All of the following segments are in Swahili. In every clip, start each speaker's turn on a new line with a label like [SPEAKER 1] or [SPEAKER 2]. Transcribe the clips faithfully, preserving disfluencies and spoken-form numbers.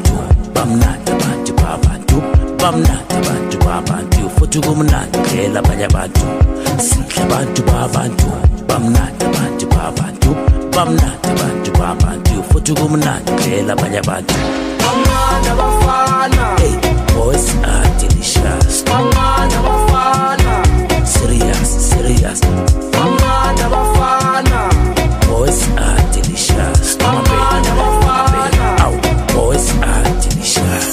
[SPEAKER 1] babantu bamnandi abantu babantu bamnandi abantu babantu futhi kumnandi phela abanye abantu sihle abantu babantu bamnandi abantu babantu bamnandi abantu babantu futhi kumnandi phela abanye abantu bamnandi abafana hey boys are delicious bamnandi abafana serious serious bamnandi abafana boys are delicious bamnandi abafana oh boys are delicious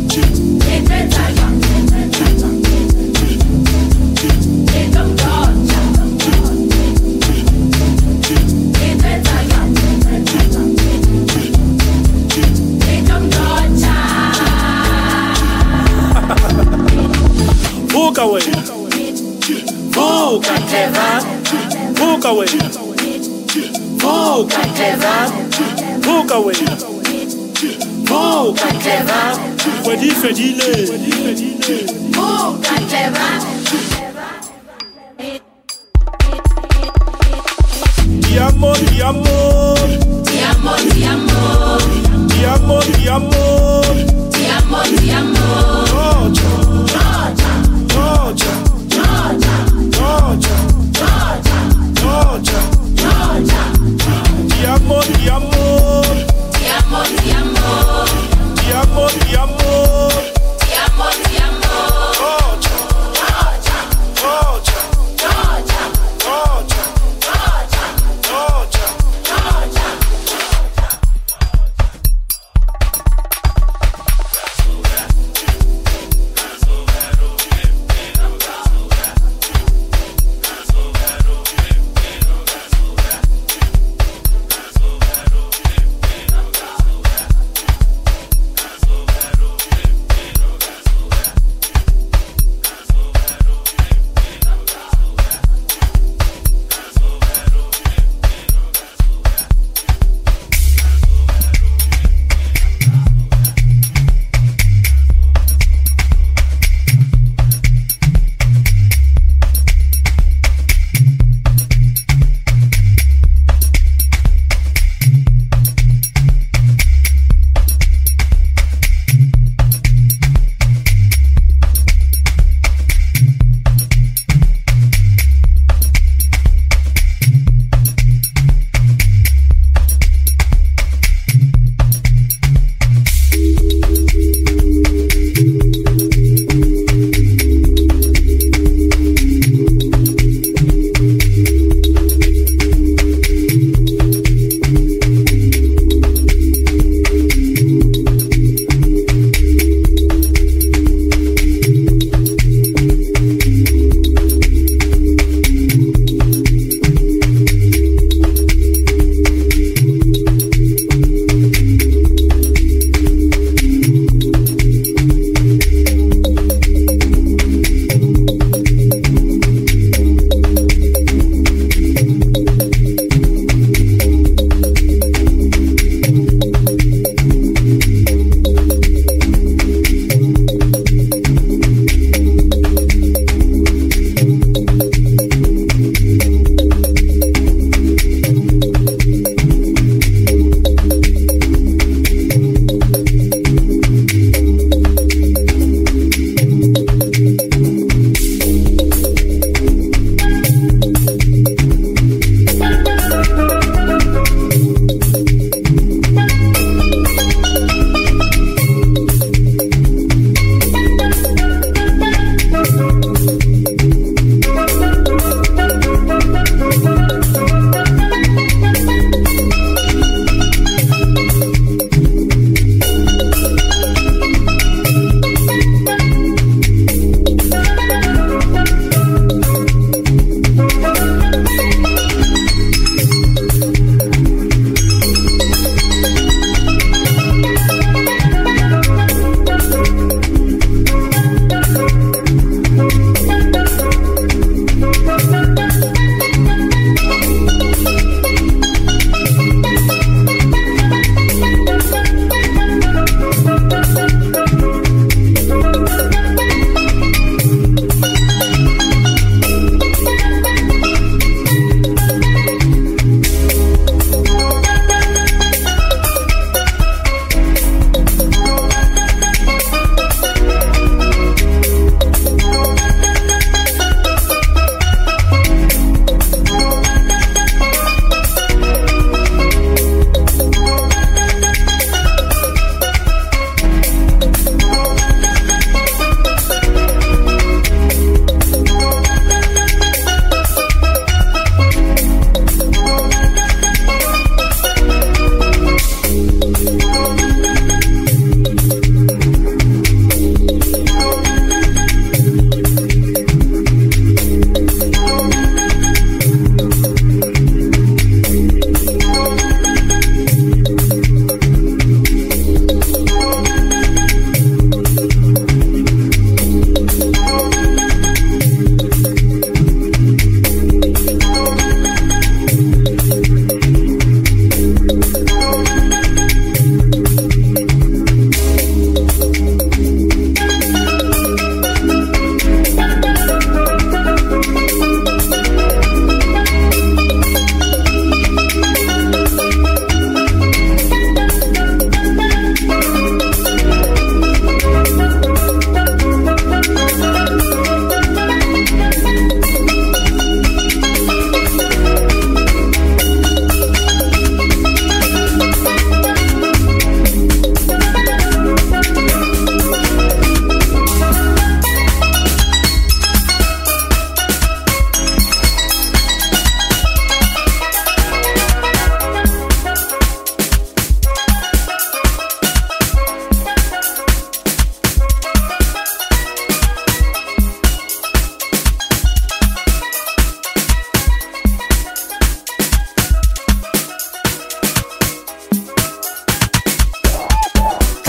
[SPEAKER 2] Don't
[SPEAKER 1] clever. Walk away. Walk clever. Walk away. Walk clever. Wedi fedile. Walk clever. Ti amo, ti amo. Ti amo, ti amo. Ti amo, ti amo. Ti amo, ti amo. Georgia, Georgia, Georgia, Georgia, Georgia, Georgia, Georgia. Ti amo, ti amo. Ti amo, ti amo. Ti amo, ti amo. Ti amo, ti amo. Georgia, Georgia, Georgia, Georgia, Georgia, Georgia, Georgia, Georgia.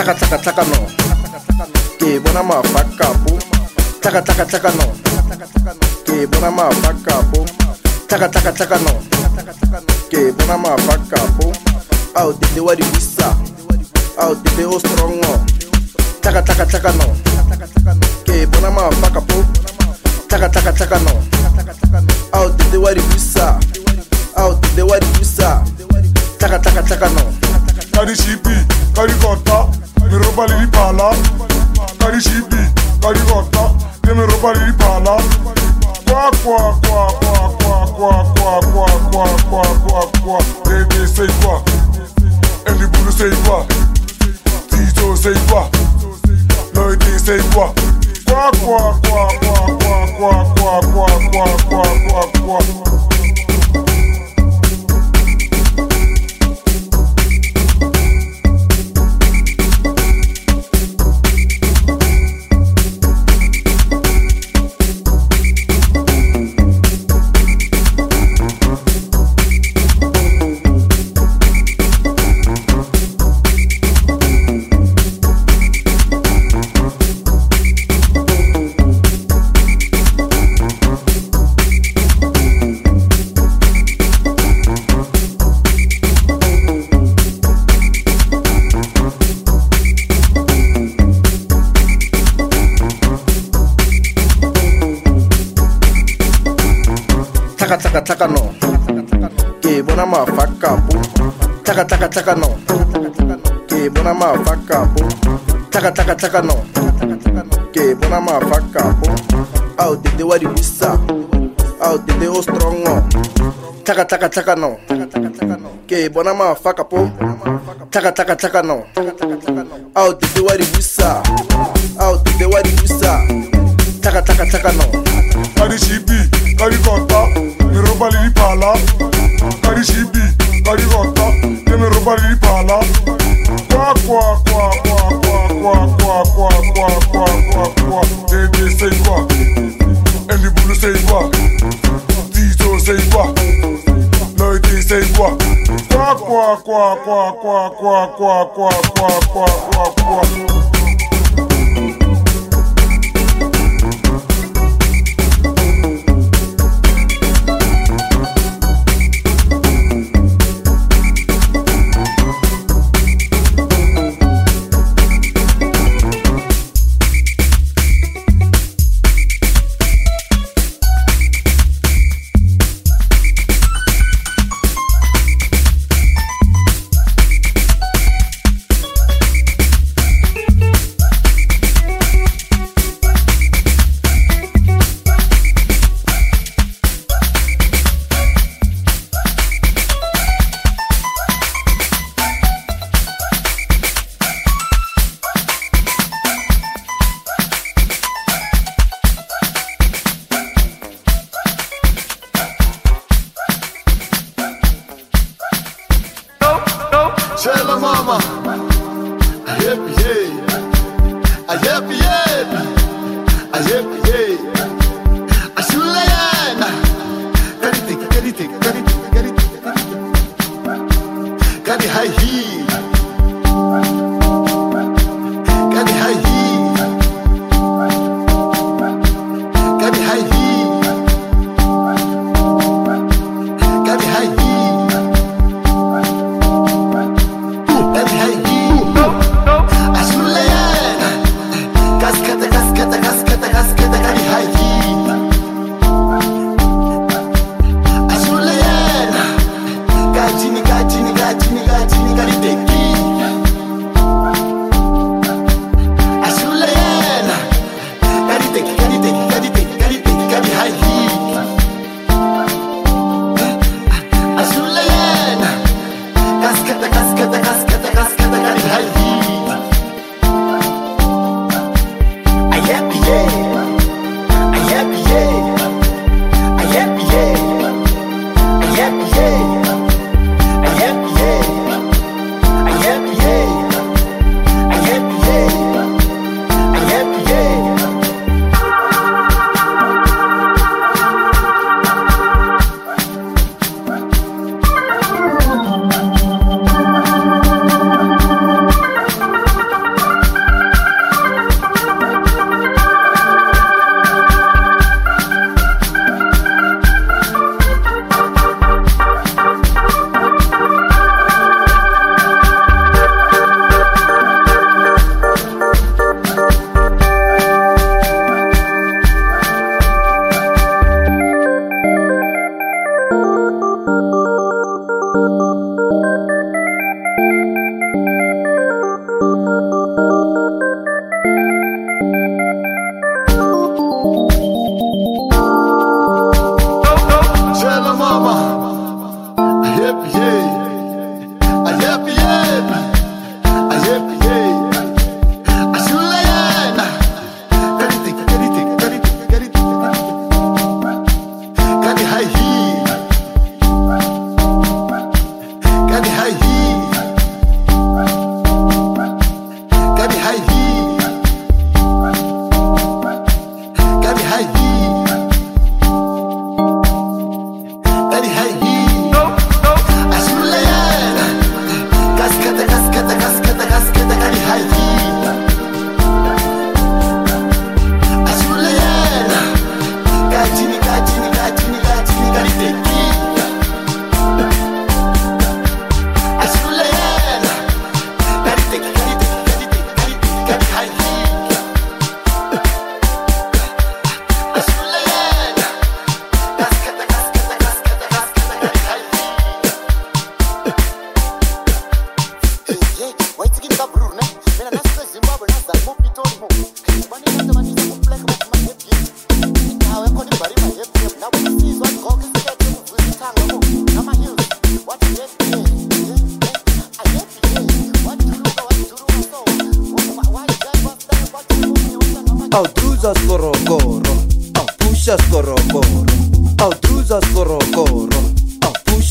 [SPEAKER 2] Taka taka taka no. Ke bona mafaka po. Taka taka taka no. Ke bona mafaka po. Taka taka taka no. Ke bona mafaka po. Au dede wadi wisa. Au dede o strong no. Taka taka taka no. Ke bona mafaka po. Taka taka taka no. Au dede wadi wisa. Au dede wadi wisa. Taka taka taka no.
[SPEAKER 3] Kari shipi, kari kota, me roba li pala. Kari shipi, kari kota, me roba li pala. Kwa kwa kwa kwa kwa kwa kwa kwa kwa kwa kwa kwa. Baby say quoi? Eli bulu say quoi? Tito say quoi? Loïdé say quoi? Kwa kwa kwa kwa kwa kwa kwa kwa kwa kwa kwa kwa.
[SPEAKER 2] Taka taka taka no. Ke bona mafaka po. Taka taka taka no. Ke bona mafaka po. Taka taka taka no. Ke bona mafaka po. Au dede wadi wisa. Au dede o strong no. Taka taka taka no. Ke bona mafaka po. Taka taka taka no. Au dede wadi wisa. Au dede wadi wisa. Taka taka taka no.
[SPEAKER 3] Kari shipi, kari kota, me roba li pala. Kari shipi, kari kota, me roba li pala. Kwa kwa kwa kwa kwa kwa kwa kwa kwa kwa kwa. Baby say quoi? Eli bulu say quoi? Tito say quoi? Loïdé say quoi? Kwa kwa kwa kwa kwa kwa kwa kwa kwa kwa kwa kwa.
[SPEAKER 4] Tell mama, I happy, hey, I happy, hey, I happy, hey, I should learn. Get it, get it, get it, get it, get it, high heel, get it high heel, get it high heel, get it high heel. Gajini, gajini, gajini, gajini, gajini.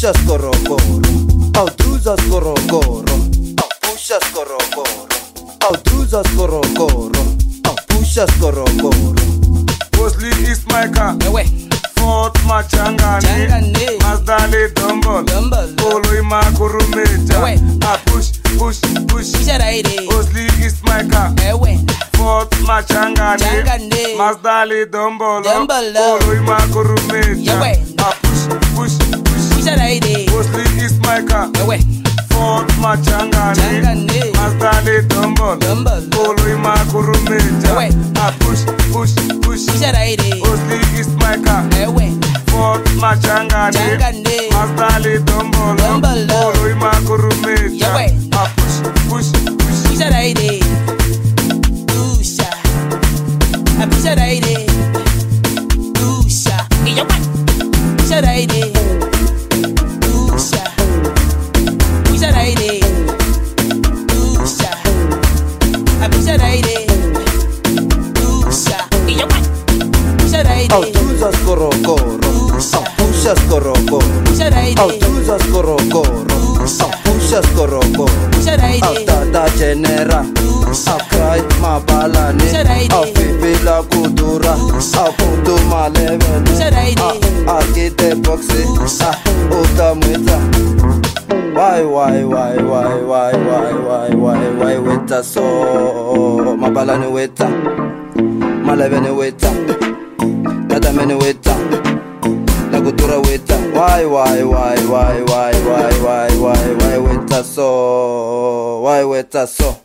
[SPEAKER 2] pusha skorokoro, au druza skorokoro, au pusha skorokoro, au druza skorokoro, au pusha skorokoro.
[SPEAKER 3] Mostly is my car.
[SPEAKER 5] Ewe.
[SPEAKER 3] Fort Machangani.
[SPEAKER 5] Changani.
[SPEAKER 3] Mazdale Dumbol.
[SPEAKER 5] Dumbol.
[SPEAKER 3] Polo ima kurumeja.
[SPEAKER 5] Ewe.
[SPEAKER 3] I push, push, push.
[SPEAKER 5] Pusha raide.
[SPEAKER 3] Mostly is my car.
[SPEAKER 5] Ewe.
[SPEAKER 3] Fort Machangani.
[SPEAKER 5] Changani.
[SPEAKER 3] Mazdale Dumbol.
[SPEAKER 5] Dumbol.
[SPEAKER 3] Polo ima kurumeja.
[SPEAKER 5] Ewe.
[SPEAKER 3] I push, push, push.
[SPEAKER 5] Pusha raide.
[SPEAKER 3] Mostly is my car.
[SPEAKER 5] Ewe.
[SPEAKER 3] Fort Machangani.
[SPEAKER 5] Changani.
[SPEAKER 3] Mazdale Dumbol.
[SPEAKER 5] Dumbol.
[SPEAKER 3] Polo ima kurumeja.
[SPEAKER 5] Ewe.
[SPEAKER 3] I push, push, push.
[SPEAKER 5] Pusha raide.
[SPEAKER 3] Mostly is my car.
[SPEAKER 5] Ewe.
[SPEAKER 3] Fort Machangani.
[SPEAKER 5] Changani.
[SPEAKER 3] Mazdale Dumbol.
[SPEAKER 5] Dumbol.
[SPEAKER 3] Polo ima kurumeja.
[SPEAKER 5] Ewe.
[SPEAKER 3] I push, push, push.
[SPEAKER 5] Pusha raide. Pusha. I pusha raide. Pusha. Ewe. Pusha raide. Pusha. Pusha raide. Pusha. I pusha raide. Pusha. Ewe. Pusha raide.
[SPEAKER 2] Au druza skorokoro, au pusha skorokoro,
[SPEAKER 5] Pusha raide.
[SPEAKER 2] au druza skorokoro, au pusha skorokoro.
[SPEAKER 5] Pusha raide.
[SPEAKER 2] Au tata genera, au cry mabalani, au fifila kudura, au putu maleveni,
[SPEAKER 5] Pusha raide.
[SPEAKER 2] au akite boxi, au utamwita. Why, why, why, why, why, why, why, why, why, weta so, mabalani weta, maleveni weta, tatameni weta, nakudura weta. Why, why, why, why, why, why, why, why, why, weta so, why, weta so.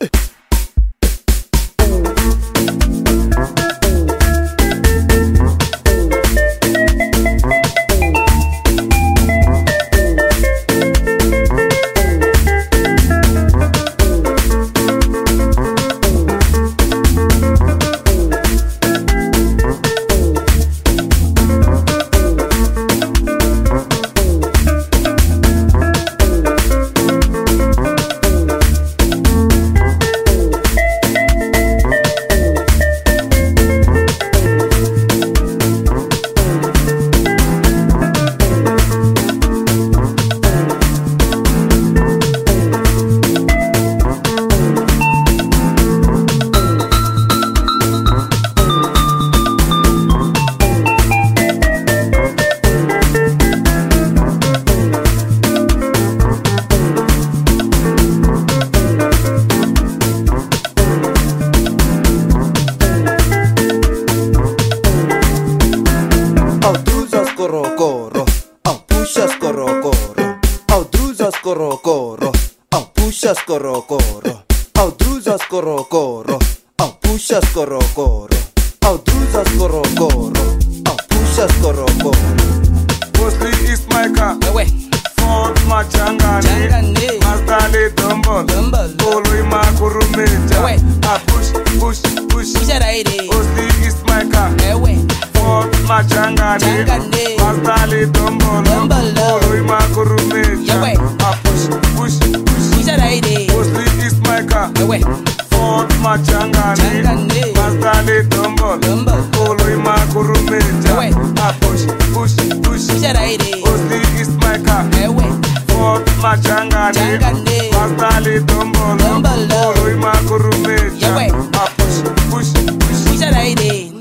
[SPEAKER 2] Au druza skorokoro, au pusha skorokoro, au druza skorokoro, au pusha skorokoro, au druza skorokoro, au pusha skorokoro, au druza skorokoro, au pusha skorokoro.
[SPEAKER 3] Mostly is my car.
[SPEAKER 5] Ewe.
[SPEAKER 3] Fort Machangani.
[SPEAKER 5] Changani.
[SPEAKER 3] Mazdale Dumbol.
[SPEAKER 5] Dumbol.
[SPEAKER 3] Polo ima kurumeja.
[SPEAKER 5] Ewe.
[SPEAKER 3] I push, push, push.
[SPEAKER 5] Pusha raide.
[SPEAKER 3] Mostly is my car.
[SPEAKER 5] Ewe.
[SPEAKER 3] Fort Machangani.
[SPEAKER 5] Changani.
[SPEAKER 3] Mazdale Dumbol.
[SPEAKER 5] Dumbol.
[SPEAKER 3] Polo ima kurumeja.
[SPEAKER 5] Ewe.
[SPEAKER 3] I push, push, push.
[SPEAKER 5] Pusha raide.
[SPEAKER 3] Mostly is my car.
[SPEAKER 5] Ewe.
[SPEAKER 3] Fort Machangani.
[SPEAKER 5] Changani.
[SPEAKER 3] Mazdale Dumbol.
[SPEAKER 5] Dumbol.
[SPEAKER 3] Polo ima kurumeja.
[SPEAKER 5] Ewe.
[SPEAKER 3] I push, push, push.
[SPEAKER 5] Pusha raide.
[SPEAKER 3] Mostly is my car.
[SPEAKER 5] Ewe.
[SPEAKER 3] Fort Machangani.
[SPEAKER 5] Changani.
[SPEAKER 3] Mazdale Dumbol.
[SPEAKER 5] Dumbol.
[SPEAKER 3] Polo ima kurumeja.
[SPEAKER 5] Ewe.
[SPEAKER 3] I push, push, push.
[SPEAKER 5] Pusha raide.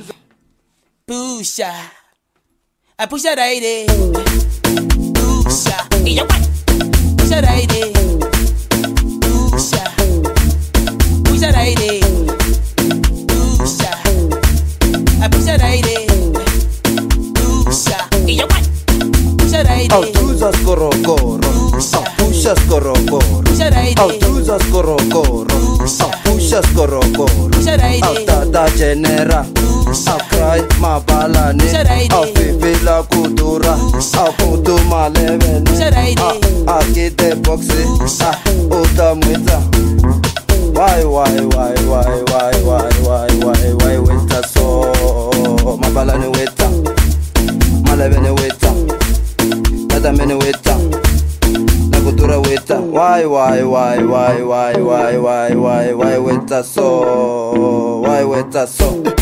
[SPEAKER 5] Pusha. I pusha raide. Pusha. Ewe. Pusha raide. Pusha. Pusha raide. Pusha. I pusha raide. Pusha. Ewe. Pusha raide.
[SPEAKER 2] Au druza skorokoro, au pusha skorokoro,
[SPEAKER 5] Pusha raide.
[SPEAKER 2] au druza skorokoro, au pusha skorokoro.
[SPEAKER 5] Pusha raide.
[SPEAKER 2] Au tata genera, au cry mabalani,
[SPEAKER 5] Pusha raide.
[SPEAKER 2] au fifila kudura, au putu maleveni,
[SPEAKER 5] Pusha raide.
[SPEAKER 2] au akite boxi, au utamwita. Why, why, why, why, why, why, why, why, why, weta so, mabalani weta, maleveni weta, tatameni weta, nakudura weta. Why, why, why, why, why, why, why, why, why, weta so, why, weta so.